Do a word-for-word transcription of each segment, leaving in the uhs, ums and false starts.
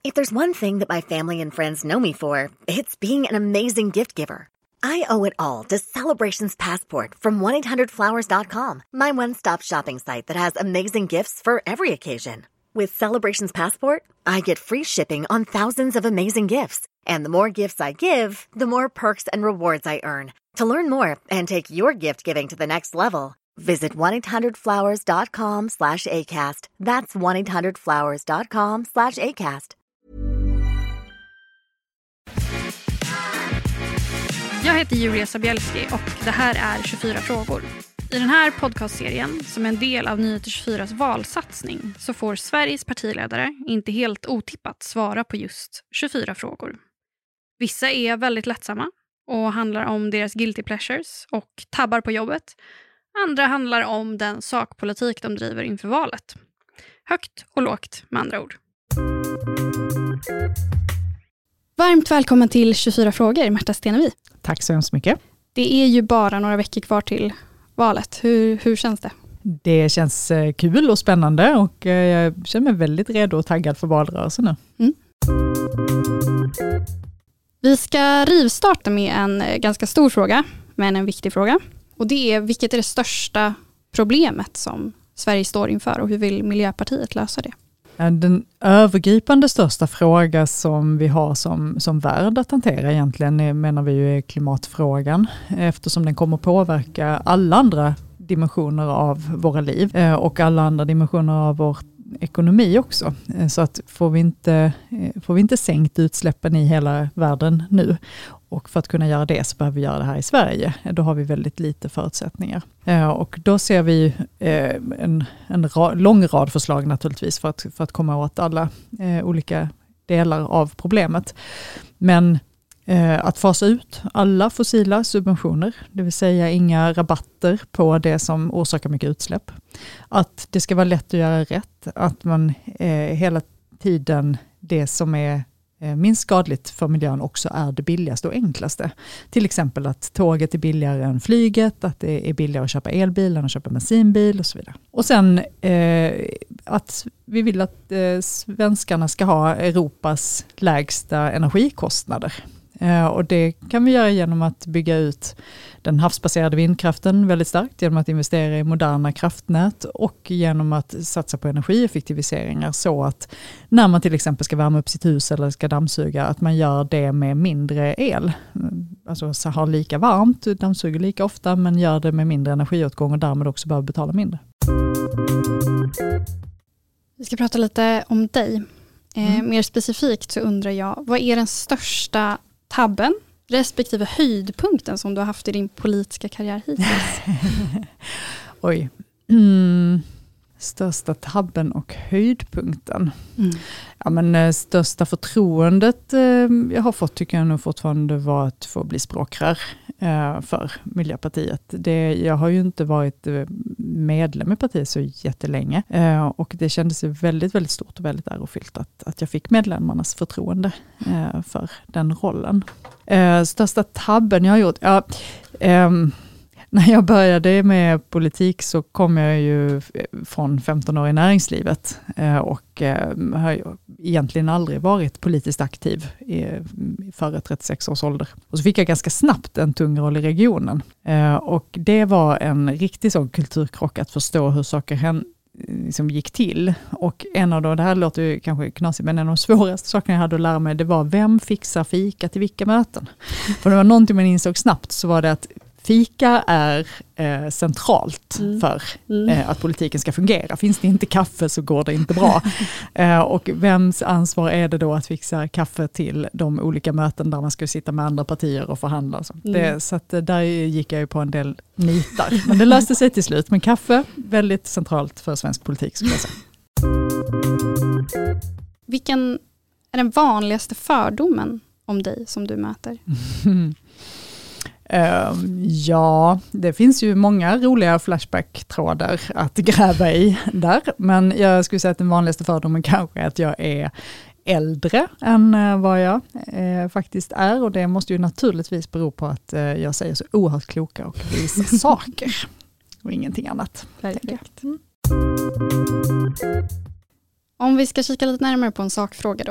If there's one thing that my family and friends know me for, it's being an amazing gift giver. I owe it all to Celebrations Passport from one eight hundred flowers dot com, my one-stop shopping site that has amazing gifts for every occasion. With Celebrations Passport, I get free shipping on thousands of amazing gifts. And the more gifts I give, the more perks and rewards I earn. To learn more and take your gift giving to the next level, visit one eight hundred flowers dot com slash ACAST. That's one eight hundred flowers dot com slash ACAST. Jag heter Julia Sabielski och det här är tjugofyra frågor. I den här podcastserien, som är en del av Nyheter tjugofyras valsatsning, så får Sveriges partiledare inte helt otippat svara på just tjugofyra frågor. Vissa är väldigt lättsamma och handlar om deras guilty pleasures och tabbar på jobbet. Andra handlar om den sakpolitik de driver inför valet. Högt och lågt med andra ord. Varmt välkommen till tjugofyra frågor, Märta Stenevi. Tack så hemskt mycket. Det är ju bara några veckor kvar till valet. Hur, hur känns det? Det känns kul och spännande och jag känner mig väldigt redo och taggad för valrörelsen nu. Mm. Vi ska rivstarta med en ganska stor fråga, men en viktig fråga. Och det är, vilket är det största problemet som Sverige står inför och hur vill Miljöpartiet lösa det? Den övergripande största fråga som vi har som, som värld att hantera egentligen är, menar vi ju är klimatfrågan, eftersom den kommer påverka alla andra dimensioner av våra liv och alla andra dimensioner av vår ekonomi också. Så att får vi inte, får vi inte sänkt utsläppen i hela världen nu, och för att kunna göra det så behöver vi göra det här i Sverige. Då har vi väldigt lite förutsättningar. Och då ser vi en, en rad, lång rad förslag naturligtvis för att, för att komma åt alla olika delar av problemet. Men att fasa ut alla fossila subventioner, det vill säga inga rabatter på det som orsakar mycket utsläpp. Att det ska vara lätt att göra rätt, att man eh, hela tiden det som är eh, minst skadligt för miljön också är det billigaste och enklaste. Till exempel att tåget är billigare än flyget, att det är billigare att köpa elbil än att köpa bensinbil och så vidare. Och sen eh, att vi vill att eh, svenskarna ska ha Europas lägsta energikostnader. Och det kan vi göra genom att bygga ut den havsbaserade vindkraften väldigt starkt, genom att investera i moderna kraftnät och genom att satsa på energieffektiviseringar så att när man till exempel ska värma upp sitt hus eller ska dammsuga, att man gör det med mindre el. Alltså så har lika varmt, dammsuger lika ofta, men gör det med mindre energiåtgång och därmed också behöver betala mindre. Vi ska prata lite om dig. Mm. Eh, mer specifikt så undrar jag, vad är den största tabben respektive höjdpunkten som du har haft i din politiska karriär hittills? Oj. Mm. Största tabben och höjdpunkten. Mm. Ja, men största förtroendet eh, jag har fått tycker jag nog fortfarande var att få bli språkrör eh, för Miljöpartiet. Det, jag har ju inte varit medlem i partiet så jättelänge eh, och det kändes väldigt, väldigt stort och väldigt ärofyllt att, att jag fick medlemmarnas förtroende eh, för den rollen. Eh, största tabben jag har gjort? Ja, eh, När jag började med politik så kom jag ju från femton år i näringslivet och har egentligen aldrig varit politiskt aktiv före trettiosex års ålder. Och så fick jag ganska snabbt en tung roll i regionen. Och det var en riktig sån kulturkrock att förstå hur saker hände. Liksom gick till. Och en av de, det här låter ju kanske knasigt, men en av de svåraste sakerna jag hade att lära mig, det var vem fixar fika till vilka möten. För det var någonting man insåg snabbt, så var det att fika är eh, centralt mm. för eh, att politiken ska fungera. Finns det inte kaffe så går det inte bra. eh, och vems ansvar är det då att fixa kaffe till de olika möten där man ska sitta med andra partier och förhandla? Så, mm. det, så att, där gick jag ju på en del nitar. Men det löste sig till slut. Men kaffe, väldigt centralt för svensk politik skulle jag säga. Vilken är den vanligaste fördomen om dig som du möter? Uh, ja, det finns ju många roliga flashback-trådar att gräva i där. Men jag skulle säga att den vanligaste fördomen kanske är att jag är äldre än uh, vad jag uh, faktiskt är. Och det måste ju naturligtvis bero på att uh, jag säger så oerhört kloka och visa saker. Och ingenting annat. Perfekt. Mm. Om vi ska kika lite närmare på en sakfråga då.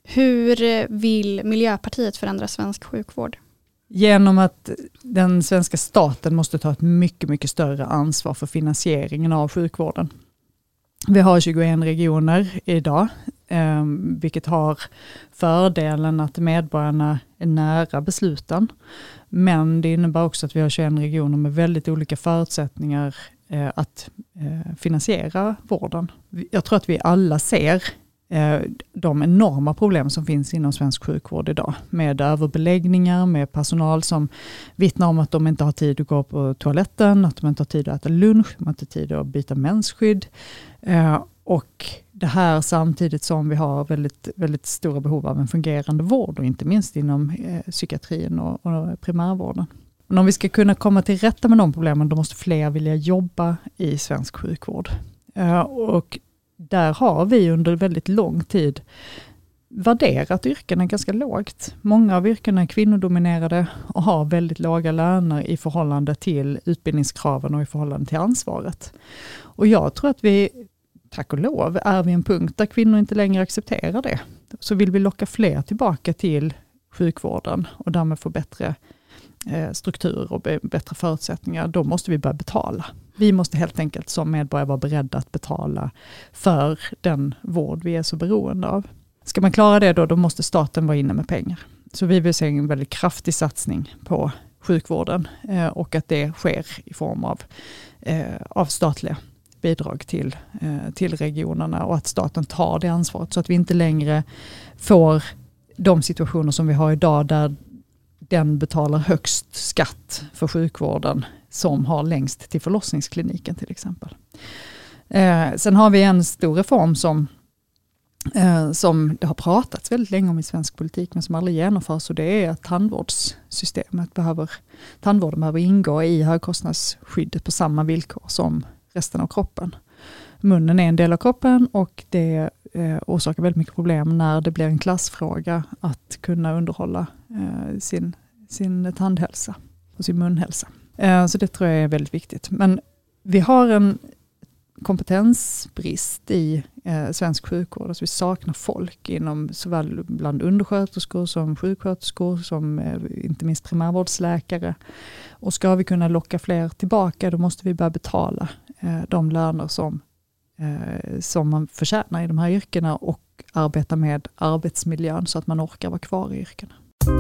Hur vill Miljöpartiet förändra svensk sjukvård? Genom att den svenska staten måste ta ett mycket, mycket större ansvar för finansieringen av sjukvården. Vi har tjugoen regioner idag, eh, vilket har fördelen att medborgarna är nära besluten. Men det innebär också att vi har tjugoen regioner med väldigt olika förutsättningar eh, att eh, finansiera vården. Jag tror att vi alla ser eh, de enorma problem som finns inom svensk sjukvård idag. Med överbeläggningar, med personal som vittnar om att de inte har tid att gå på toaletten, att de inte har tid att äta lunch, de har inte tid att byta mensskydd. Eh, och det här samtidigt som vi har väldigt, väldigt stora behov av en fungerande vård och inte minst inom eh, psykiatrin och, och primärvården. Men om vi ska kunna komma till rätta med de problemen, då måste fler vilja jobba i svensk sjukvård. Eh, och där har vi under väldigt lång tid värderat yrkena ganska lågt. Många av yrkena är kvinnodominerade och har väldigt låga löner i förhållande till utbildningskraven och i förhållande till ansvaret. Och jag tror att vi, tack och lov, är vid en punkt där kvinnor inte längre accepterar det. Så vill vi locka fler tillbaka till sjukvården och därmed få bättre eh, struktur och be- bättre förutsättningar, då måste vi börja betala. Vi måste helt enkelt som medborgare vara beredda att betala för den vård vi är så beroende av. Ska man klara det då, då måste staten vara inne med pengar. Så vi vill se en väldigt kraftig satsning på sjukvården eh, och att det sker i form av, eh, av statliga bidrag till, eh, till regionerna och att staten tar det ansvaret så att vi inte längre får de situationer som vi har idag där den betalar högst skatt för sjukvården som har längst till förlossningskliniken till exempel. Eh, sen har vi en stor reform som Eh, som det har pratats väldigt länge om i svensk politik men som aldrig genomförs, och det är att tandvårdssystemet behöver, tandvården behöver ingå i högkostnadsskyddet på samma villkor som resten av kroppen. Munnen är en del av kroppen och det eh, orsakar väldigt mycket problem när det blir en klassfråga att kunna underhålla eh, sin, sin tandhälsa och sin munhälsa. Eh, så det tror jag är väldigt viktigt. Men vi har en kompetensbrist i eh, svensk sjukvård. Alltså vi saknar folk inom såväl bland undersköterskor som sjuksköterskor som eh, inte minst primärvårdsläkare. Och ska vi kunna locka fler tillbaka, då måste vi börja betala eh, de löner som, eh, som man förtjänar i de här yrkena och arbeta med arbetsmiljön så att man orkar vara kvar i yrkena.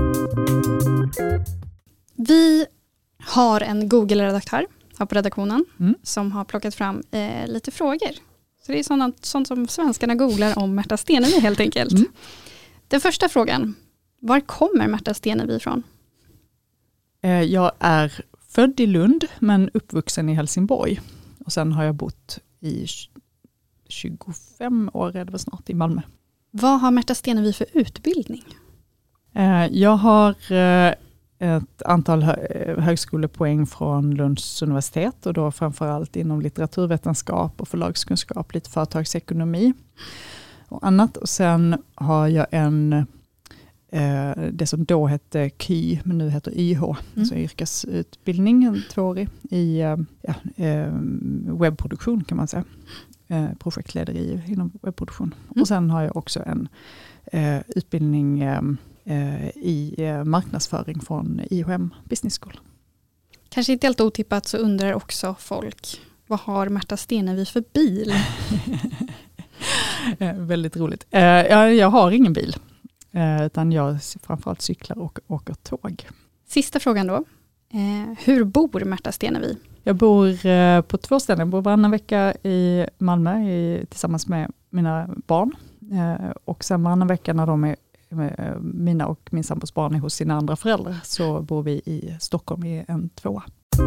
Vi har en Google-redaktör här på redaktionen Mm. som har plockat fram eh, lite frågor. Så det är sånt, sånt som svenskarna googlar om Märta Stenevi helt enkelt. Mm. Den första frågan, var kommer Märta Stenevi ifrån? Eh, jag är född i Lund men uppvuxen i Helsingborg. Och sen har jag bott i tjugofem år, är det väl snart, i Malmö. Vad har Märta Stenevi för utbildning? Eh, jag har eh, ett antal hö- högskolepoäng från Lunds universitet och då framförallt inom litteraturvetenskap och förlagskunskap, lite företagsekonomi och annat. Och sen har jag en, eh, det som då hette K Y, men nu heter Y H, mm. alltså yrkesutbildning, en tvåårig i eh, ja, eh, webbproduktion kan man säga. Eh, projektlederi inom webbproduktion. Mm. Och sen har jag också en eh, utbildning eh, i marknadsföring från I H M Business School. Kanske inte helt otippat så undrar också folk, vad har Märta Stenevi för bil? Väldigt roligt. Uh, jag, jag har ingen bil, uh, utan jag framförallt cyklar och åker tåg. Sista frågan då. Uh, hur bor Märta Stenevi? Jag bor uh, på två ställen. Jag bor varannan vecka i Malmö i, tillsammans med mina barn. Uh, och sen varannan vecka när de är mina och min sambos barn är hos sina andra föräldrar så bor vi i Stockholm i en tvåa.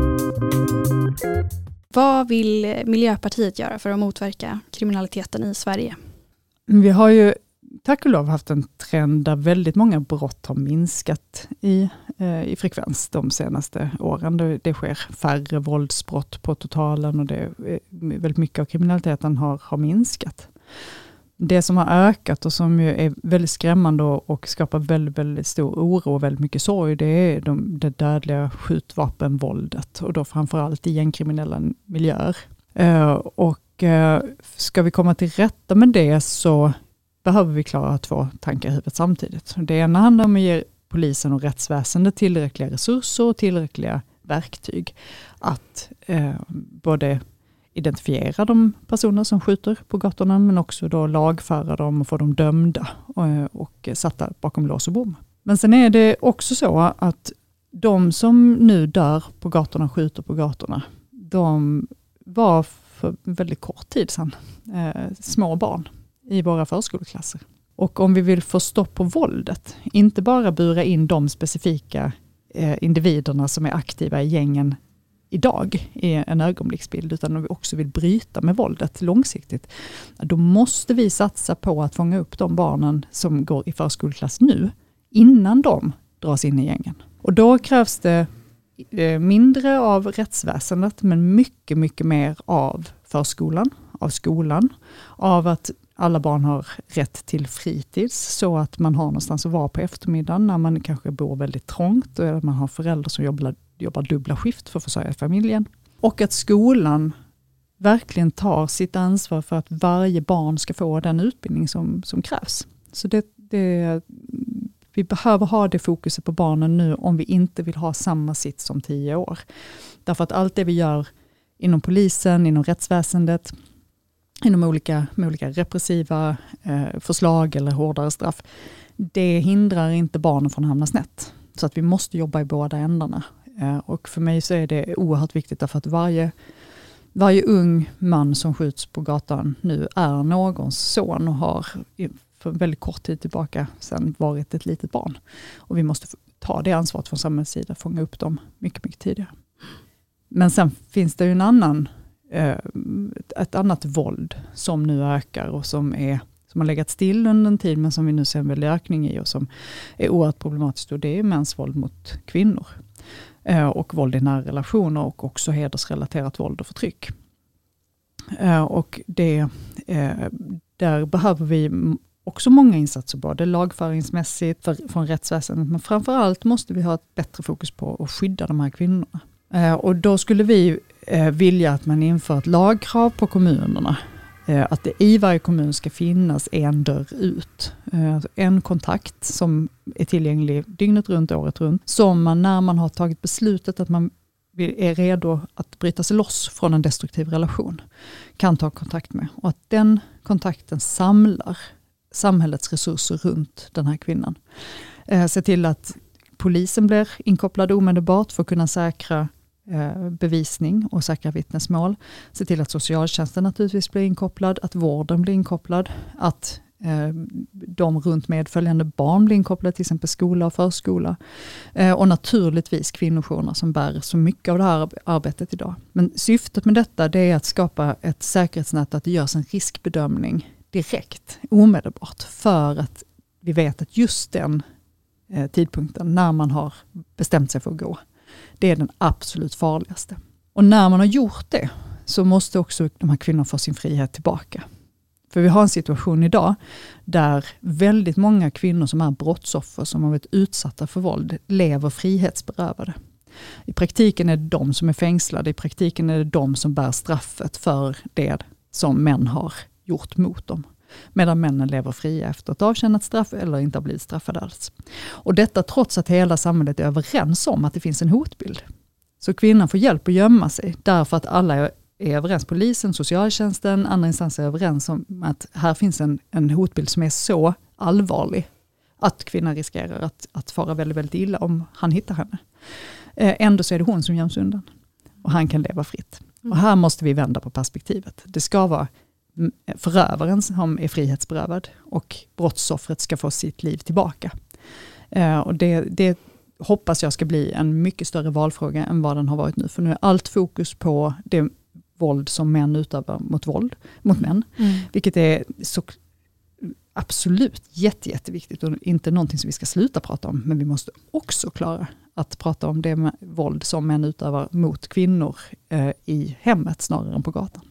Vad vill Miljöpartiet göra för att motverka kriminaliteten i Sverige? Vi har ju tack och lov haft en trend där väldigt många brott har minskat i, eh, i frekvens de senaste åren. Det, det sker färre våldsbrott på totalen och det, väldigt mycket av kriminaliteten har, har minskat. Det som har ökat och som ju är väldigt skrämmande och skapar väldigt, väldigt stor oro och väldigt mycket sorg, det är de, det dödliga skjutvapenvåldet och då framförallt i gängkriminella miljöer. Uh, och uh, ska vi komma till rätta med det så behöver vi klara två tankar i huvudet samtidigt. Det ena handlar om att ge polisen och rättsväsendet tillräckliga resurser och tillräckliga verktyg att eh, både identifiera de personer som skjuter på gatorna, men också då lagföra dem och få dem dömda och, och satta bakom lås och bom. Men sen är det också så att de som nu dör på gatorna, skjuter på gatorna, de var för väldigt kort tid sedan eh, små barn i våra förskoleklasser. Och om vi vill få stopp på våldet, inte bara bura in de specifika eh, individerna som är aktiva i gängen idag i en ögonblicksbild, utan om vi också vill bryta med våldet långsiktigt, då måste vi satsa på att fånga upp de barnen som går i förskoleklass nu, innan de dras in i gängen. Och då krävs det mindre av rättsväsendet, men mycket, mycket mer av förskolan, av skolan, av att alla barn har rätt till fritids, så att man har någonstans att vara på eftermiddagen när man kanske bor väldigt trångt och att man har föräldrar som jobbar, jobbar dubbla skift för att försörja familjen. Och att skolan verkligen tar sitt ansvar för att varje barn ska få den utbildning som, som krävs. Så det, det, vi behöver ha det fokuset på barnen nu om vi inte vill ha samma sitt som tio år. Därför att allt det vi gör inom polisen, inom rättsväsendet, inom olika, med olika repressiva eh, förslag eller hårdare straff, det hindrar inte barnen från att hamna snett. Så att vi måste jobba i båda ändarna. Eh, och för mig så är det oerhört viktigt därför att varje, varje ung man som skjuts på gatan nu är någons son och har för väldigt kort tid tillbaka sedan varit ett litet barn. Och vi måste ta det ansvaret från samhällets sida, fånga upp dem mycket, mycket tidigare. Men sen finns det ju en annan ett annat våld som nu ökar och som, är, som har legat still under en tid, men som vi nu ser en väldig ökning i och som är oerhört problematiskt, och det är mäns våld mot kvinnor eh, och våld i nära relationer och också hedersrelaterat våld och förtryck. Eh, och det, eh, där behöver vi också många insatser, både lagföringsmässigt för, från rättsväsendet, men framförallt måste vi ha ett bättre fokus på att skydda de här kvinnorna. Eh, och då skulle vi eh, vilja att man inför ett lagkrav på kommunerna. Eh, att det i varje kommun ska finnas en dörr ut. Eh, en kontakt som är tillgänglig dygnet runt, året runt. Som man när man har tagit beslutet att man är redo att bryta sig loss från en destruktiv relation kan ta kontakt med. Och att den kontakten samlar samhällets resurser runt den här kvinnan. Eh, se till att polisen blir inkopplad omedelbart för att kunna säkra bevisning och säkra vittnesmål. Se till att socialtjänsten naturligtvis blir inkopplad, att vården blir inkopplad, att eh, de runt medföljande barn blir inkopplade, till exempel skola och förskola. Eh, och naturligtvis kvinnojourerna som bär så mycket av det här arbetet idag. Men syftet med detta det är att skapa ett säkerhetsnät, att det görs en riskbedömning direkt, omedelbart, för att vi vet att just den eh, tidpunkten när man har bestämt sig för att gå, det är den absolut farligaste. Och när man har gjort det så måste också de här kvinnorna få sin frihet tillbaka. För vi har en situation idag där väldigt många kvinnor som är brottsoffer, som har varit utsatta för våld, lever frihetsberövade. I praktiken är det de som är fängslade, i praktiken är det de som bär straffet för det som män har gjort mot dem. Medan männen lever fria efter ett avtjänat straff eller inte har blivit straffade alls. Och detta trots att hela samhället är överens om att det finns en hotbild. Så kvinnan får hjälp att gömma sig därför att alla är överens. Polisen, socialtjänsten, andra instanser är överens om att här finns en, en hotbild som är så allvarlig att kvinnan riskerar att, att fara väldigt, väldigt illa om han hittar henne. Eh, ändå så är det hon som göms undan. Och han kan leva fritt. Och här måste vi vända på perspektivet. Det ska vara förövaren som är frihetsberövad och brottsoffret ska få sitt liv tillbaka. Eh, och det, det hoppas jag ska bli en mycket större valfråga än vad den har varit nu. För nu är allt fokus på det våld som män utövar mot våld, mot män. Mm. Vilket är så absolut jätte, jätteviktigt och inte någonting som vi ska sluta prata om. Men vi måste också klara att prata om det med våld som män utövar mot kvinnor eh, i hemmet snarare än på gatan.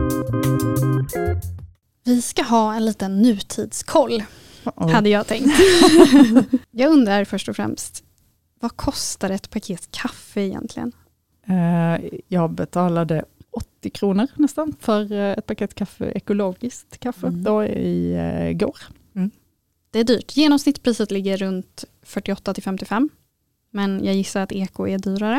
Vi ska ha en liten nutidskoll, Uh-oh. hade jag tänkt. Jag undrar först och främst, vad kostar ett paket kaffe egentligen? Uh, jag betalade åttio kronor nästan för uh, ett paket kaffe, ekologiskt kaffe, mm. då i uh, går. Mm. Det är dyrt. Genomsnittspriset ligger runt fyrtioåtta till femtiofem. Men jag gissar att Eko är dyrare.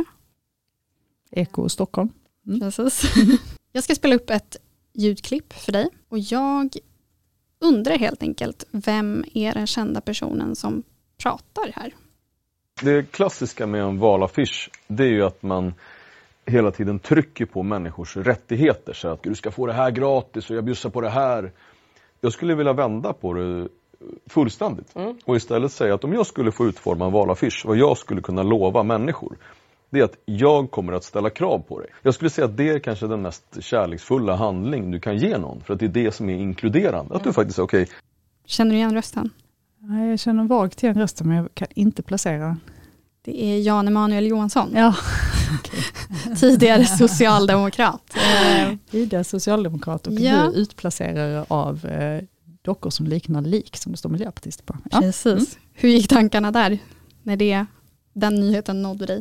Eko Stockholm. Mm. Precis. Jag ska spela upp ett ljudklipp för dig. Och jag undrar helt enkelt, vem är den kända personen som pratar här? Det klassiska med en valaffisch, det är ju att man hela tiden trycker på människors rättigheter. Så att du ska få det här gratis och jag bjussar på det här. Jag skulle vilja vända på det fullständigt. Mm. Och istället säga att om jag skulle få utforma en valaffisch, vad jag skulle kunna lova människor, det är att jag kommer att ställa krav på dig. Jag skulle säga att det är kanske den mest kärleksfulla handling du kan ge någon. För att det är det som är inkluderande. Mm. Att du faktiskt är okej. Okay. Känner du igen rösten? Nej, jag känner vagt till en rösten, men jag kan inte placera. Det är Jan Emanuel Johansson. Ja. Tidigare socialdemokrat. Tidigare socialdemokrat och ja. nu utplacerare av eh, dockor som liknar lik som det står miljöpartist på. Ja. Precis. Mm. Hur gick tankarna där när det, den nyheten nådde dig?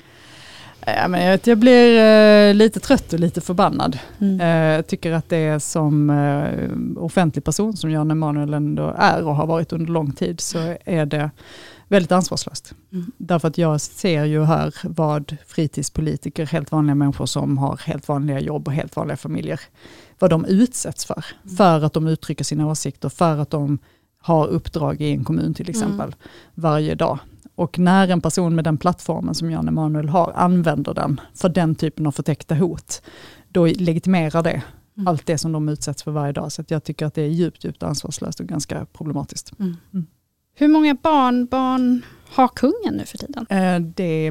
Ja, men jag, vet, jag blir eh, lite trött och lite förbannad. Mm. Eh, jag tycker att det är som eh, offentlig person som Jan Emanuel ändå är och har varit under lång tid, så är det väldigt ansvarslöst. Mm. Därför att jag ser ju här vad fritidspolitiker, helt vanliga människor som har helt vanliga jobb och helt vanliga familjer, vad de utsätts för. Mm. För att de uttrycker sina åsikter, för att de har uppdrag i en kommun till exempel mm. varje dag. Och när en person med den plattformen som Jan Emanuel har använder den för den typen av förtäckta hot, då legitimerar det mm. allt det som de utsätts för varje dag. Så att jag tycker att det är djupt, djupt ansvarslöst och ganska problematiskt. Mm. Mm. Hur många barnbarn har kungen nu för tiden? Eh, det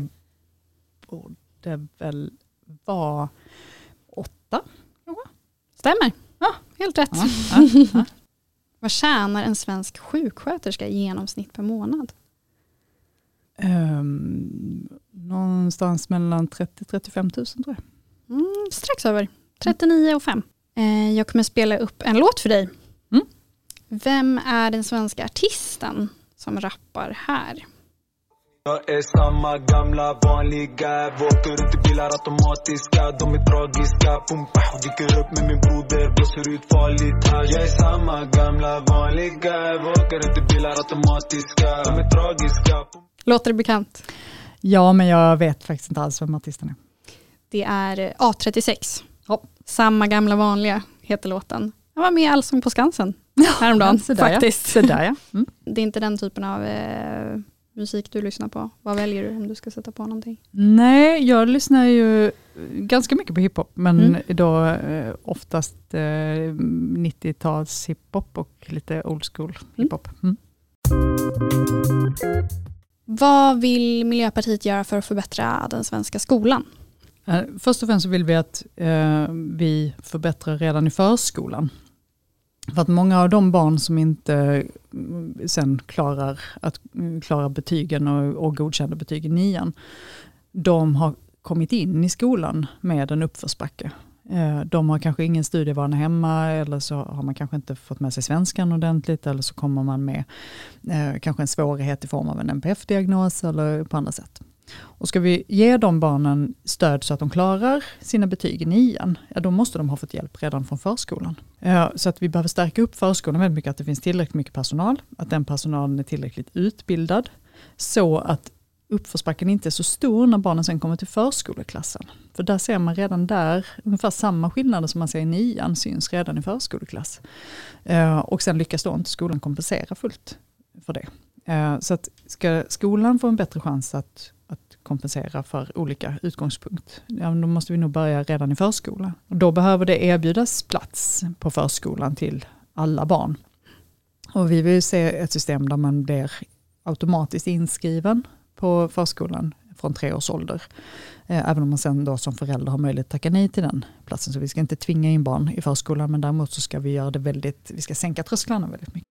borde väl vara åtta. Stämmer. Ja. Helt rätt. Ja, ja, ja. Vad tjänar en svensk sjuksköterska i genomsnitt per månad? Um, någonstans mellan trettio till trettiofem tusen tror jag. Mm, strax över. trettionio och fem. Eh, jag kommer spela upp en låt för dig. Mm. Vem är den svenska artisten som rappar här? Jag är samma gamla vanliga, åker ut i bilar automatiska, de är tragiska, pumpa, dyker upp med min broder, blåser ut farligt här. Jag är samma gamla vanliga, åker ut i bilar automatiska, de är tragiska. Låter det bekant? Ja, men jag vet faktiskt inte alls vem artisten är. Det är A trettiosex. Ja. Samma gamla vanliga heter låten. Jag var med i Allsång på Skansen häromdagen, ja, faktiskt. Ja. Där, ja. Mm. Det är inte den typen av eh, musik du lyssnar på. Vad väljer du om du ska sätta på någonting? Nej, jag lyssnar ju ganska mycket på hiphop, men mm. då eh, oftast eh, nittio-tals hiphop och lite old school hiphop. Mm. Vad vill Miljöpartiet göra för att förbättra den svenska skolan? Eh, först och främst så vill vi att eh, vi förbättrar redan i förskolan. För att många av de barn som inte sen klarar, att, klarar betygen och, och godkända betyg i nian, de har kommit in i skolan med en uppförsbacke. De har kanske ingen studievana hemma, eller så har man kanske inte fått med sig svenskan ordentligt, eller så kommer man med eh, kanske en svårighet i form av en N P F-diagnos eller på andra sätt. Och ska vi ge de barnen stöd så att de klarar sina betyg i nian, ja, då måste de ha fått hjälp redan från förskolan. Ja, så att vi behöver stärka upp förskolan väldigt mycket, att det finns tillräckligt mycket personal, att den personalen är tillräckligt utbildad, så att uppförsbacken inte är så stor när barnen sen kommer till förskoleklassen. För där ser man redan där, ungefär samma skillnader som man ser i nian syns redan i förskoleklass. Uh, och sen lyckas då inte skolan kompensera fullt för det. Uh, så att ska skolan få en bättre chans att, att kompensera för olika utgångspunkt, ja, då måste vi nog börja redan i förskolan. Och då behöver det erbjudas plats på förskolan till alla barn. Och vi vill se ett system där man blir automatiskt inskriven på förskolan från tre års ålder. Eh, även om man sen då som förälder har möjlighet att tacka nej till den platsen. Så vi ska inte tvinga in barn i förskolan, men däremot så ska vi göra det väldigt, vi ska sänka trösklarna väldigt mycket.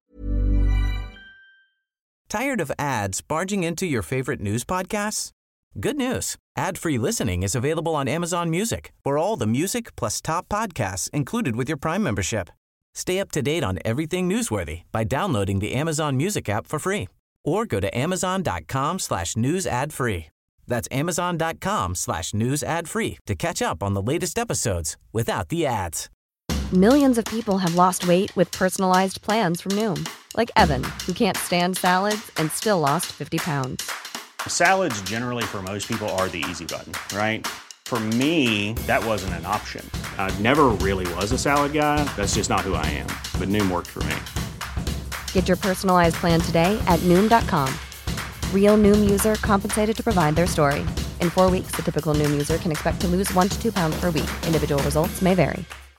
Tired of ads barging into your favorite news podcasts? Good news. Ad-free listening is available on Amazon Music for all the music plus top podcasts included with your Prime membership. Stay up to date on everything newsworthy by downloading the Amazon Music app for free. Or go to amazon.com slash news ad free. That's amazon.com slash news ad free to catch up on the latest episodes without the ads. Millions of people have lost weight with personalized plans from Noom. Like Evan, who can't stand salads and still lost fifty pounds. Salads generally for most people are the easy button, right? For me, that wasn't an option. I never really was a salad guy. That's just not who I am. But Noom worked for me. Get your personalized plan today at Noom dot com. Real Noom user compensated to provide their story. In four weeks, the typical Noom user can expect to lose one to two pounds per week. Individual results may vary.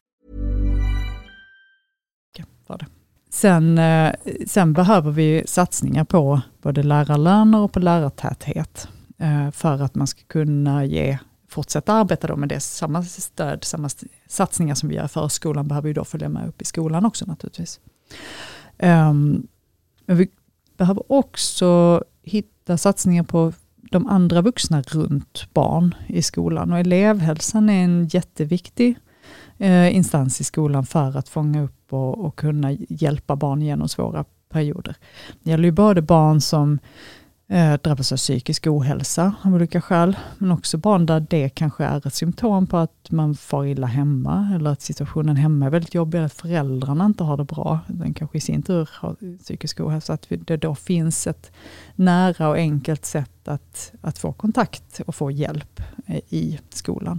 Sen, sen behöver vi satsningar på både lärarlöner och på lärartäthet för att man ska kunna ge, fortsätta arbeta då med det. Samma stöd, samma satsningar som vi gör för skolan behöver ju då följa med upp i skolan också naturligtvis. Um, men vi behöver också hitta satsningar på de andra vuxna runt barn i skolan. Och elevhälsan är en jätteviktig eh, instans i skolan för att fånga upp och, och kunna hjälpa barn genom svåra perioder. Det gäller ju både barn som eh, drabbas av psykisk ohälsa av olika skäl, men också barn där det kanske är ett symptom på att man får illa hemma eller att situationen hemma är väldigt jobbig, att föräldrarna inte har det bra. Den kanske i sin tur har psykisk ohälsa, att det då finns ett nära och enkelt sätt att, att få kontakt och få hjälp i skolan.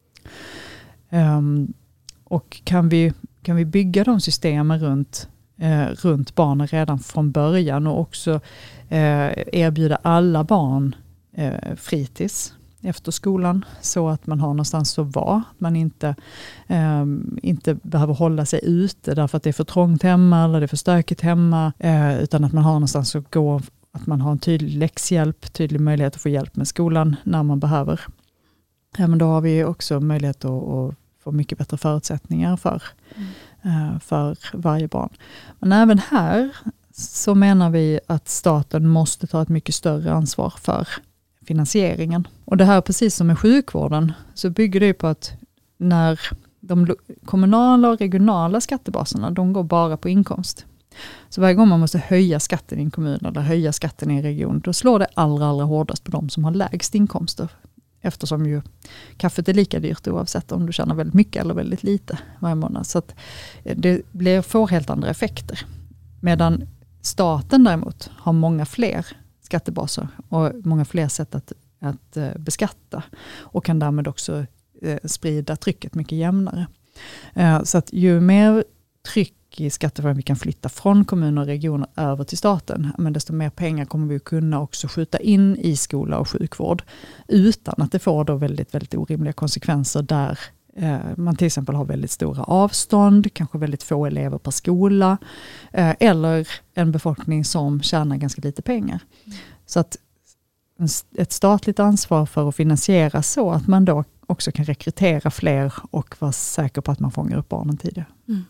Um, och kan vi, kan vi bygga de systemen runt Eh, runt barnen redan från början och också eh, erbjuda alla barn eh, fritids efter skolan så att man har någonstans att vara. Att man inte, eh, inte behöver hålla sig ute därför att det är för trångt hemma eller det är för stökigt hemma eh, utan att man har någonstans att gå, att man har en tydlig läxhjälp, tydlig möjlighet att få hjälp med skolan när man behöver. Ja, men då har vi också möjlighet att, att få mycket bättre förutsättningar för mm. för varje barn. Men även här så menar vi att staten måste ta ett mycket större ansvar för finansieringen. Och det här, precis som med sjukvården, så bygger det på att när de kommunala och regionala skattebaserna, de går bara på inkomst. Så varje gång man måste höja skatten i en kommun eller höja skatten i en region, då slår det allra, allra hårdast på de som har lägst inkomster. Eftersom ju kaffet är lika dyrt oavsett om du tjänar väldigt mycket eller väldigt lite varje månad. Så att det blir, får helt andra effekter. Medan staten däremot har många fler skattebaser och många fler sätt att, att beskatta. Och kan därmed också eh, sprida trycket mycket jämnare. Eh, så att ju mer tryck i skattefrågan vi kan flytta från kommuner och regioner över till staten, men desto mer pengar kommer vi kunna också skjuta in i skola och sjukvård utan att det får då väldigt, väldigt orimliga konsekvenser där eh, man till exempel har väldigt stora avstånd, kanske väldigt få elever per skola eh, eller en befolkning som tjänar ganska lite pengar. Mm. Så att ett statligt ansvar för att finansiera så att man då också kan rekrytera fler och vara säker på att man fångar upp barnen tidigare. Mm.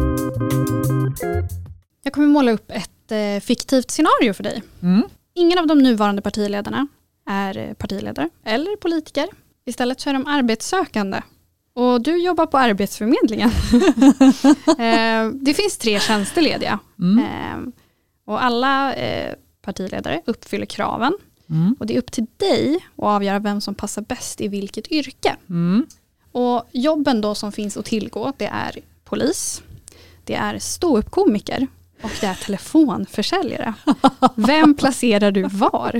Jag kommer måla upp ett eh, fiktivt scenario för dig. Mm. Ingen av de nuvarande partiledarna är partiledare eller politiker. Istället så är de arbetssökande. Och du jobbar på Arbetsförmedlingen. eh, det finns tre tjänster lediga. Mm. Eh, och alla eh, partiledare uppfyller kraven. Mm. Och det är upp till dig att avgöra vem som passar bäst i vilket yrke. Mm. Och jobben då som finns att tillgå, det är polis, det är ståuppkomiker och det är telefonförsäljare. Vem placerar du var?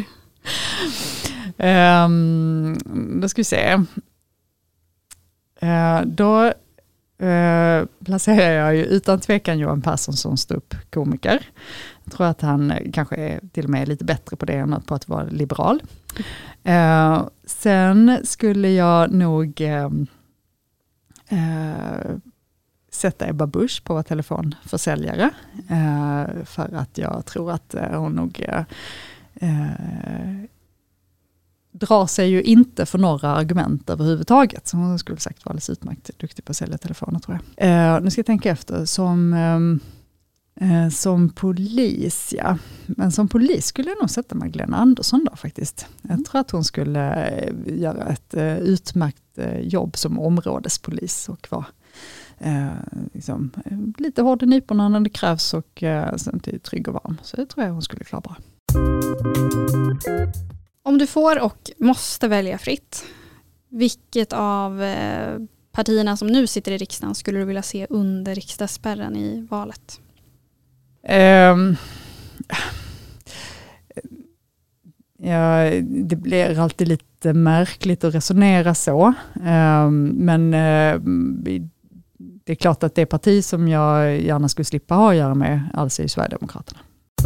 Um, då ska vi se. Uh, då uh, placerar jag ju utan tvekan Johan Persson som ståuppkomiker. Jag tror att han kanske är till och med lite bättre på det än på att vara liberal. Uh, sen skulle jag nog uh, uh, sätta Ebba Busch på att vara telefonförsäljare. Uh, för att jag tror att uh, hon nog uh, uh, drar sig ju inte för några argument överhuvudtaget. Så hon skulle säkert vara alldeles utmärkt duktig på att sälja telefoner, tror jag. Uh, nu ska jag tänka efter. Som, um, uh, som polis, ja. Men som polis skulle jag nog sätta Magdalena Andersson då faktiskt. Jag tror att hon skulle uh, göra ett uh, utmärkt uh, jobb som områdespolis och vara uh, liksom, uh, lite hård i nyporna när det krävs och uh, samtidigt trygg och varm. Så det tror jag hon skulle klara bra. Om du får och måste välja fritt, vilket av eh, partierna som nu sitter i riksdagen skulle du vilja se under riksdagsspärren i valet? Um, ja, det blir alltid lite märkligt att resonera så. Um, men uh, det är klart att det parti som jag gärna skulle slippa ha att göra med alltså är Sverigedemokraterna.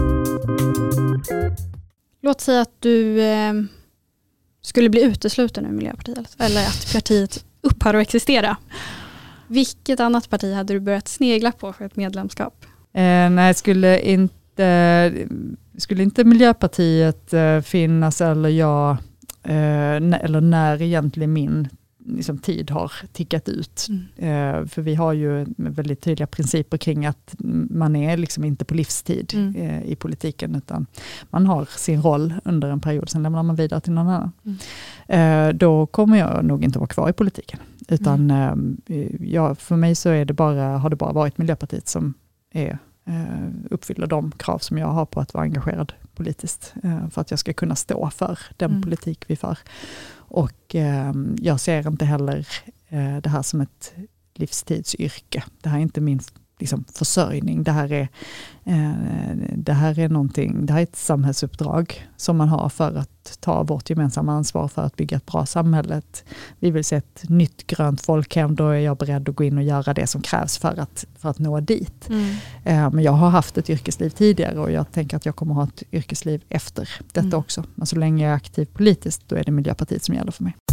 Låt säga att du eh, skulle bli utesluten ur Miljöpartiet eller att partiet upphör att existera. Vilket annat parti hade du börjat snegla på för ett medlemskap? Eh, nej, skulle inte, skulle inte Miljöpartiet eh, finnas eller jag eh, eller när egentligen min liksom, tid har tickat ut. Mm. Eh, för vi har ju väldigt tydliga principer kring att man är liksom inte på livstid mm. eh, i politiken, utan man har sin roll under en period, sen lämnar man vidare till någon annan. Mm. Eh, då kommer jag nog inte vara kvar i politiken. Utan mm. eh, ja, för mig så är det bara, har det bara varit Miljöpartiet som är, eh, uppfyller de krav som jag har på att vara engagerad politiskt. Eh, för att jag ska kunna stå för den mm. politik vi för. Och eh, jag ser inte heller eh, det här som ett livstidsyrke. Det här är inte min liksom, försörjning. Det här är, eh, det här är någonting, det här är ett samhällsuppdrag som man har för att ta vårt gemensamma ansvar för att bygga ett bra samhälle. Vi vill se ett nytt grönt folkhem, då är jag beredd att gå in och göra det som krävs för att, för att nå dit. Mm. Eh, men jag har haft ett yrkesliv tidigare och jag tänker att jag kommer ha ett yrkesliv efter detta mm. också. Men så länge jag är aktiv politiskt, då är det Miljöpartiet som gäller för mig.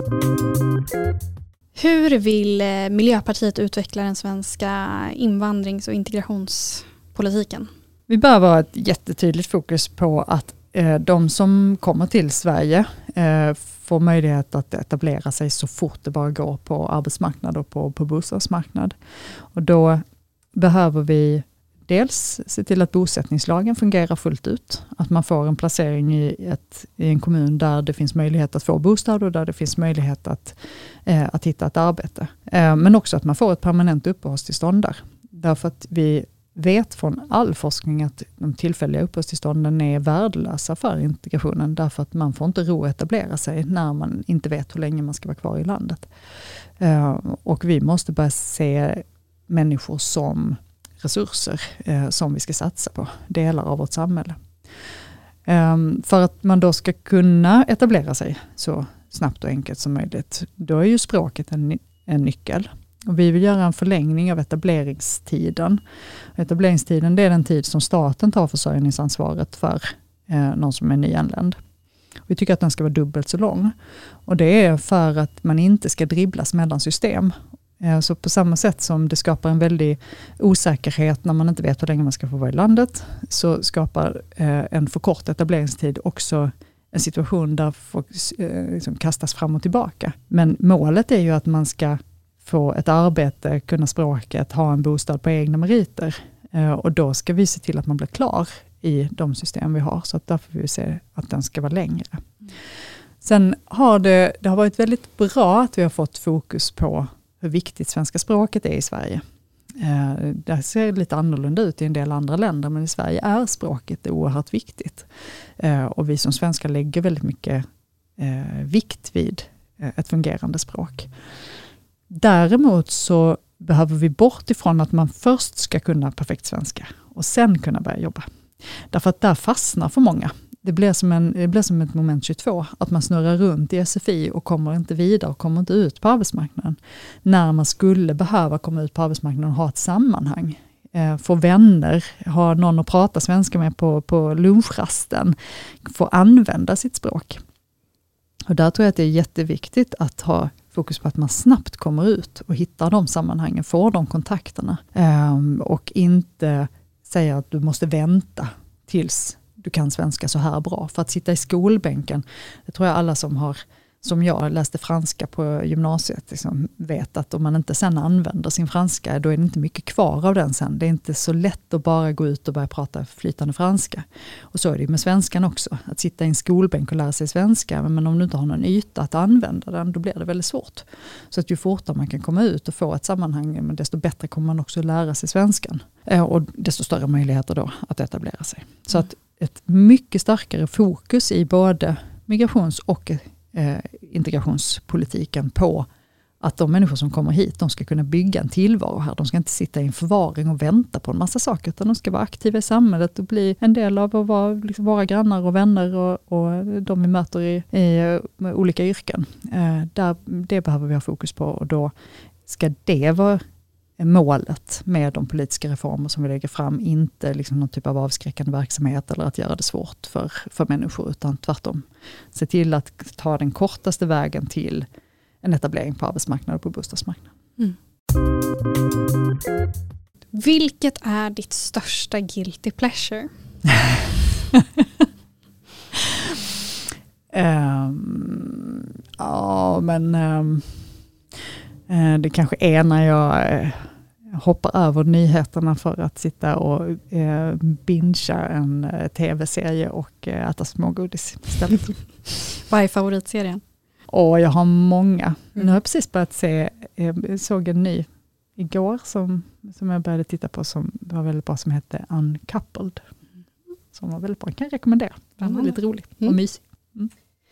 Hur vill Miljöpartiet utveckla den svenska invandrings- och integrationspolitiken? Vi behöver ha ett jättetydligt fokus på att eh, de som kommer till Sverige eh, får möjlighet att etablera sig så fort det bara går på arbetsmarknad och på, på bostadsmarknad. Och då behöver vi dels se till att bosättningslagen fungerar fullt ut. Att man får en placering i, ett, i en kommun där det finns möjlighet att få bostad och där det finns möjlighet att, eh, att hitta ett arbete. Eh, men också att man får ett permanent uppehållstillstånd där. Därför att vi vet från all forskning att de tillfälliga uppehållstillstånden är värdelösa för integrationen. Därför att man får inte ro att etablera sig när man inte vet hur länge man ska vara kvar i landet. Eh, och vi måste börja se människor som resurser eh, som vi ska satsa på, delar av vårt samhälle. Um, för att man då ska kunna etablera sig så snabbt och enkelt som möjligt, då är ju språket en, en nyckel. Och vi vill göra en förlängning av etableringstiden. Etableringstiden, det är den tid som staten tar försörjningsansvaret för eh, någon som är nyanländ. Vi tycker att den ska vara dubbelt så lång. Och det är för att man inte ska dribblas mellan system. Så på samma sätt som det skapar en väldig osäkerhet när man inte vet hur länge man ska få vara i landet, så skapar en för kort etableringstid också en situation där folk liksom kastas fram och tillbaka. Men målet är ju att man ska få ett arbete, kunna språket, ha en bostad på egna meriter. Och då ska vi se till att man blir klar i de system vi har. Så att därför vill vi se att den ska vara längre. Sen har det, det har varit väldigt bra att vi har fått fokus på hur viktigt svenska språket är i Sverige. Eh, det ser lite annorlunda ut i en del andra länder, men i Sverige är språket oerhört viktigt. Eh, och vi som svenskar lägger väldigt mycket eh, vikt vid eh, ett fungerande språk. Däremot så behöver vi bort ifrån att man först ska kunna perfekt svenska och sen kunna börja jobba. Därför att där fastnar för många. Det blir som, en, det blir som ett moment tjugotvå, att man snurrar runt i S F I och kommer inte vidare och kommer inte ut på arbetsmarknaden. När man skulle behöva komma ut på arbetsmarknaden och ha ett sammanhang. Eh, få vänner, ha någon att prata svenska med på, på lunchrasten. Få använda sitt språk. Och där tror jag att det är jätteviktigt att ha fokus på att man snabbt kommer ut och hittar de sammanhangen, får de kontakterna. Eh, och inte säga att du måste vänta tills du kan svenska så här bra. För att sitta i skolbänken, det tror jag alla som har, som jag läste franska på gymnasiet, liksom vet att om man inte sen använder sin franska, då är det inte mycket kvar av den sen. Det är inte så lätt att bara gå ut och börja prata flytande franska. Och så är det med svenskan också. Att sitta i en skolbänk och lära sig svenska, men om du inte har någon yta att använda den, då blir det väldigt svårt. Så att ju fortare man kan komma ut och få ett sammanhang, men desto bättre kommer man också lära sig svenskan. Och desto större möjligheter då att etablera sig. Så att ett mycket starkare fokus i både migrations- och eh, integrationspolitiken på att de människor som kommer hit, de ska kunna bygga en tillvaro här. De ska inte sitta i en förvaring och vänta på en massa saker, utan de ska vara aktiva i samhället och bli en del av att vara liksom våra grannar och vänner och, och de vi möter i, i olika yrken. Eh, där, det behöver vi ha fokus på, och då ska det vara målet med de politiska reformer som vi lägger fram, inte liksom någon typ av avskräckande verksamhet eller att göra det svårt för, för människor, utan tvärtom. Se till att ta den kortaste vägen till en etablering på arbetsmarknaden och på bostadsmarknaden. Mm. Vilket är ditt största guilty pleasure? um, ja, men um, uh, det kanske är när jag uh, hoppar över nyheterna för att sitta och uh, bingea en uh, tv-serie och uh, äta smågodis istället. Vad är favoritserien? Och jag har många. Mm. Nu har jag precis börjat se, jag såg en ny igår som, som jag började titta på som var väldigt bra, som hette Uncoupled. Som var väldigt bra, kan jag rekommendera. Den var väldigt rolig och mm. mysig. Mm.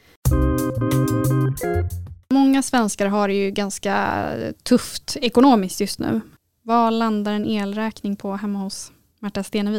Många svenskar har det ju ganska tufft ekonomiskt just nu. Vad landar en elräkning på hemma hos Märta Stenevi?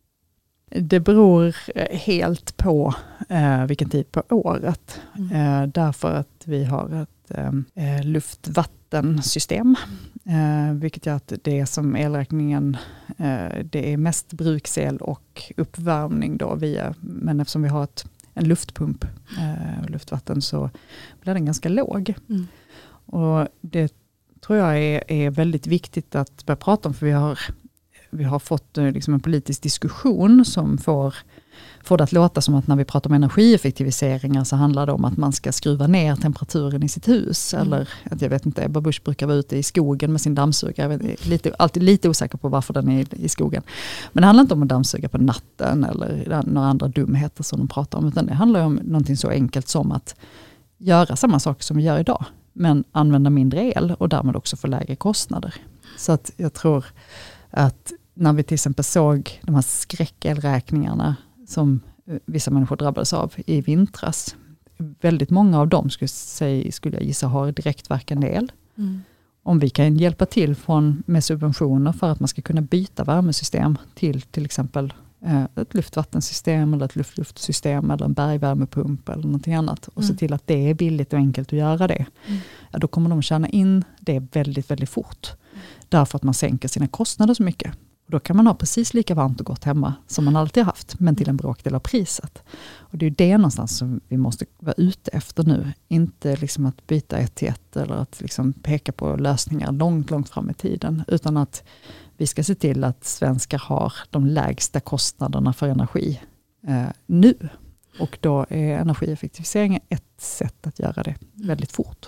Det beror helt på eh, vilken tid på året. Mm. Eh, därför att vi har ett eh, luftvattensystem. Eh, vilket gör att det som elräkningen, eh, det är mest bruksel och uppvärmning då via, men eftersom vi har ett, en luftpump eh, luftvatten, så blir den ganska låg. Mm. Och det tror jag är, är väldigt viktigt att börja prata om, för vi har Vi har fått liksom en politisk diskussion som får, får det att låta som att när vi pratar om energieffektiviseringar så handlar det om att man ska skruva ner temperaturen i sitt hus. Mm. Eller att jag vet inte, Ebba Busch brukar vara ute i skogen med sin dammsugare. Jag är lite, alltid lite osäker på varför den är i skogen. Men det handlar inte om att dammsuga på natten eller några andra dumheter som de pratar om. Utan det handlar om någonting så enkelt som att göra samma sak som vi gör idag. Men använda mindre el och därmed också få lägre kostnader. Så att jag tror att när vi till exempel såg de här skräckelräkningarna som vissa människor drabbades av i vintras. Väldigt många av dem skulle, säga, skulle jag gissa har direktverkande el. Mm. Om vi kan hjälpa till från, med subventioner för att man ska kunna byta värmesystem till till exempel eh, ett luftvattensystem eller ett luft-luftsystem eller en bergvärmepump eller någonting annat. Och mm. se till att det är billigt och enkelt att göra det. Mm. Ja, då kommer de tjäna in det väldigt, väldigt fort. Mm. Därför att man sänker sina kostnader så mycket. Och då kan man ha precis lika varmt och gott hemma som man alltid har haft, men till en bråkdel av priset. Och det är det någonstans som vi måste vara ute efter nu. Inte liksom att byta ett till ett eller att liksom peka på lösningar långt, långt fram i tiden. Utan att vi ska se till att svenskar har de lägsta kostnaderna för energi eh, nu. Och då är energieffektivisering ett sätt att göra det väldigt fort.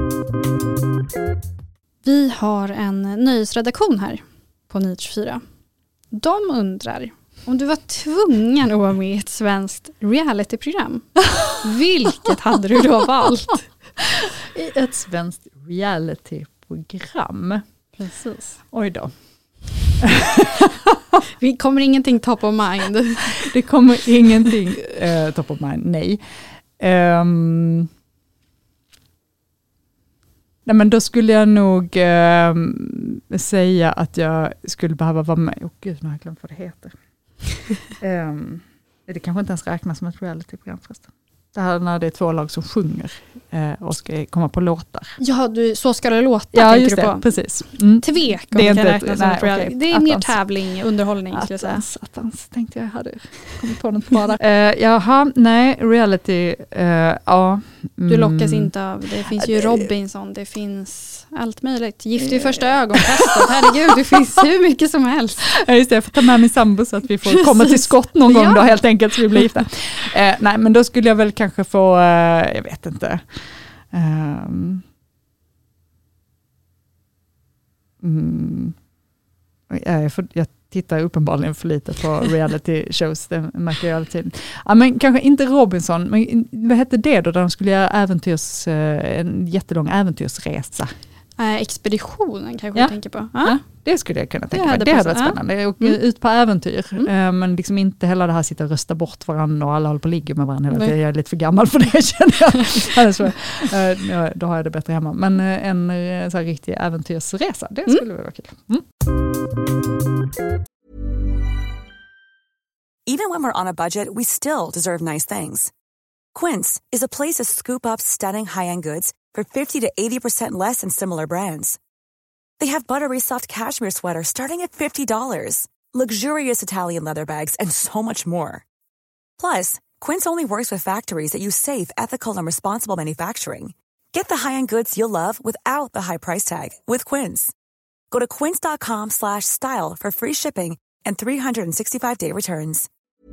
Vi har en nöjesredaktion här på Nyheter tjugofyra. De undrar om du var tvungen att vara med i ett svenskt realityprogram. Vilket hade du då valt? I ett svenskt realityprogram. Precis. Oj då. Vi kommer ingenting top of mind. Det kommer ingenting uh, top of mind, nej. Um, nej men då skulle jag nog um, säga att jag skulle behöva vara med. Åh oh, gud, nu har jag glömt vad det heter. um, det kanske inte ens räknas som ett realityprogram förresten. Det här när det är två lag som sjunger eh, och ska komma på låtar. Ja, du, så ska det låta. Ja, just det, på. Precis. Mm. Tvek om det är, inte ett, nej, okay. Det är mer tävling, underhållning skulle jag säga. Attans, tänkte jag hade kommit på något bra där. uh, jaha, nej, reality, uh, ja. Mm. Du lockas inte av, det finns ju Robinson, det finns allt möjligt. Gift i första ögonkastet, herregud, det finns hur mycket som helst. Ja, just det, jag får ta med min sambo så att vi får komma till skott någon gång ja. då helt enkelt så vi blir gifta. Uh, nej, men då skulle jag väl kanske få, uh, jag vet inte. Um, mm, jag, får, jag tittar uppenbarligen för lite på reality shows, det märker jag alltid. Ja, men kanske inte Robinson, men vad hette det då, där de skulle göra äventyrs, en jättelång äventyrsresa? Äh, expeditionen kanske ja. du tänker på. Ja. Ja, det skulle jag kunna tänka mig. hade Det hade passat. varit spännande. Och Mm. ut på äventyr. Mm. Eh, men liksom inte heller det här sitta och rösta bort varandra och alla håller på att ligga med varandra hela tiden. Jag är lite för gammal för det, känner jag. Alltså, eh, då har jag det bättre hemma. Men eh, en eh, så här riktig äventyrsresa, det skulle mm. vara kul. Mm. Even when we're on a budget, we still deserve nice things. Quince is a place to scoop up stunning high-end goods for fifty to eighty percent less than similar brands. They have buttery soft cashmere sweaters starting at fifty dollars, luxurious Italian leather bags, and so much more. Plus, Quince only works with factories that use safe, ethical, and responsible manufacturing. Get the high-end goods you'll love without the high price tag with Quince. Go to quince.com slash style for free shipping and three sixty-five day returns.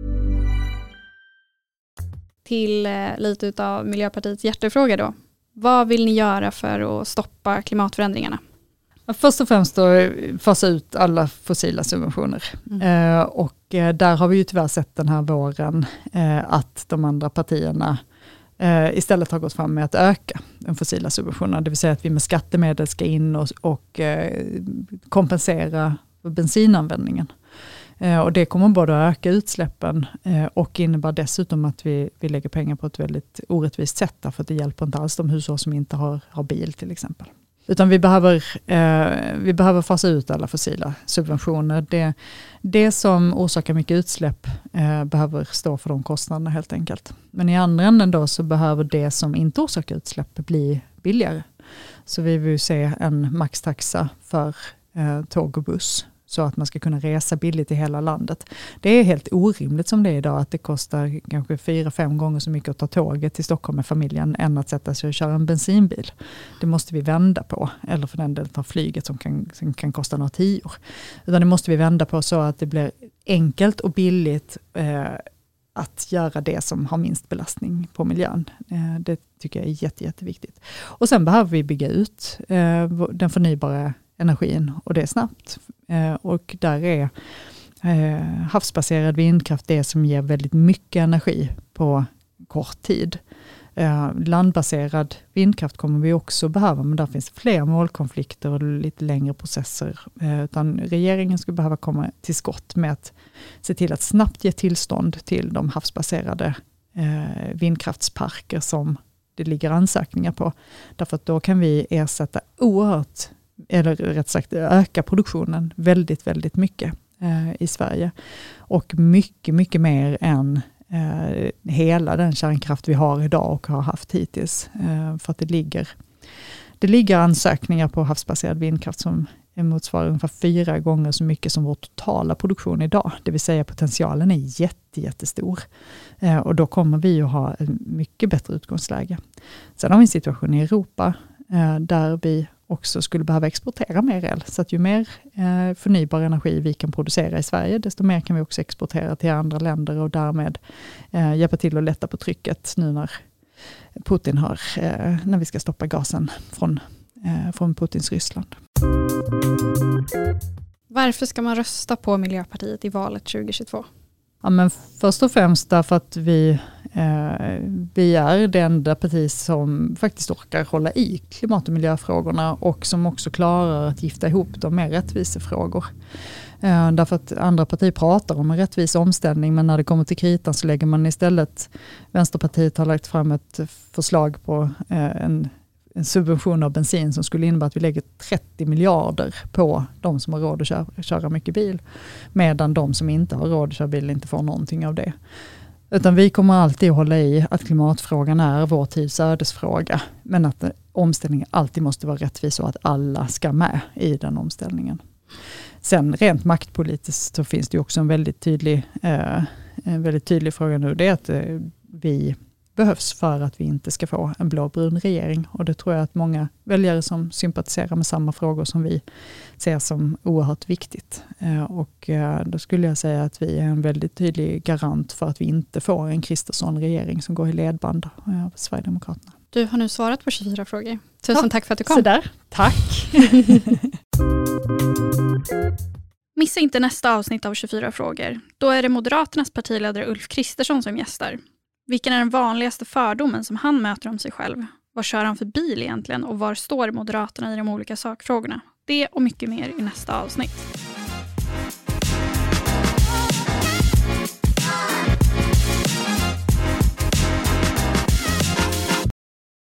Till eh, lite av Miljöpartiets hjärtefråga då. Vad vill ni göra för att stoppa klimatförändringarna? Först och främst då fasa ut alla fossila subventioner. Mm. Eh, och eh, där har vi ju tyvärr sett den här våren eh, att de andra partierna eh, istället har gått fram med att öka de fossila subventionerna. Det vill säga att vi med skattemedel ska in och, och eh, kompensera bensinanvändningen. Eh, och det kommer både att öka utsläppen eh, och innebär dessutom att vi, vi lägger pengar på ett väldigt orättvist sätt. Därför att det hjälper inte alls de hushåll som inte har, har bil till exempel. Utan vi behöver, eh, vi behöver fasa ut alla fossila subventioner. Det, det som orsakar mycket utsläpp eh, behöver stå för de kostnaderna helt enkelt. Men i andra änden då så behöver det som inte orsakar utsläpp bli billigare. Så vi vill se en maxtaxa för eh, tåg och buss. Så att man ska kunna resa billigt i hela landet. Det är helt orimligt som det är idag att det kostar kanske fyra, fem gånger så mycket att ta tåget till Stockholm med familjen än att sätta sig och köra en bensinbil. Det måste vi vända på. Eller för den delen ta flyget som kan, som kan kosta några tior. Utan det måste vi vända på så att det blir enkelt och billigt eh, att göra det som har minst belastning på miljön. Eh, det tycker jag är jätte, jätteviktigt. Och sen behöver vi bygga ut eh, den förnybara energin och det är snabbt. Eh, och där är eh, havsbaserad vindkraft det som ger väldigt mycket energi på kort tid. Eh, landbaserad vindkraft kommer vi också behöva, men där finns fler målkonflikter och lite längre processer. Eh, utan regeringen skulle behöva komma till skott med att se till att snabbt ge tillstånd till de havsbaserade eh, vindkraftsparker som det ligger ansökningar på. Därför att då kan vi ersätta oerhört eller rätt sagt öka produktionen väldigt, väldigt mycket eh, i Sverige. Och mycket, mycket mer än eh, hela den kärnkraft vi har idag och har haft hittills. Eh, för att det ligger, det ligger ansökningar på havsbaserad vindkraft som motsvarar ungefär fyra gånger så mycket som vår totala produktion idag. Det vill säga potentialen är jätte, jättestor. Eh, och då kommer vi att ha en mycket bättre utgångsläge. Sen har vi en situation i Europa eh, där vi också skulle behöva exportera mer el. Så att ju mer eh, förnybar energi vi kan producera i Sverige, desto mer kan vi också exportera till andra länder och därmed eh, hjälpa till att lätta på trycket nu när Putin har, eh, när vi ska stoppa gasen från, eh, från Putins Ryssland. Varför ska man rösta på Miljöpartiet i valet tjugohundratjugotvå? Ja, men först och främst därför att vi, eh, vi är det enda parti som faktiskt orkar hålla i klimat- och miljöfrågorna och som också klarar att gifta ihop dem med rättvisefrågor. Eh, därför att andra partier pratar om en rättvis omställning, men när det kommer till kritan så lägger man istället, Vänsterpartiet har lagt fram ett förslag på eh, en en subvention av bensin som skulle innebära att vi lägger trettio miljarder på de som har råd att köra, köra mycket bil. Medan de som inte har råd att köra bil inte får någonting av det. Utan vi kommer alltid att hålla i att klimatfrågan är vår tids ödesfråga. Men att omställningen alltid måste vara rättvis och att alla ska med i den omställningen. Sen rent maktpolitiskt så finns det också en väldigt tydlig, eh, en väldigt tydlig fråga nu. Det är att eh, vi behövs för att vi inte ska få en blåbrun regering. Och det tror jag att många väljare som sympatiserar med samma frågor som vi ser som oerhört viktigt. Och då skulle jag säga att vi är en väldigt tydlig garant för att vi inte får en Kristersson-regering som går i ledband av Sverigedemokraterna. Du har nu svarat på tjugofyra frågor. Tusen ja, tack för att du kom. Så där. Tack. Missa inte nästa avsnitt av tjugofyra frågor. Då är det Moderaternas partiledare Ulf Kristersson som gästar. Vilken är den vanligaste fördomen som han möter om sig själv? Vad kör han för bil egentligen och var står Moderaterna i de olika sakfrågorna? Det och mycket mer i nästa avsnitt.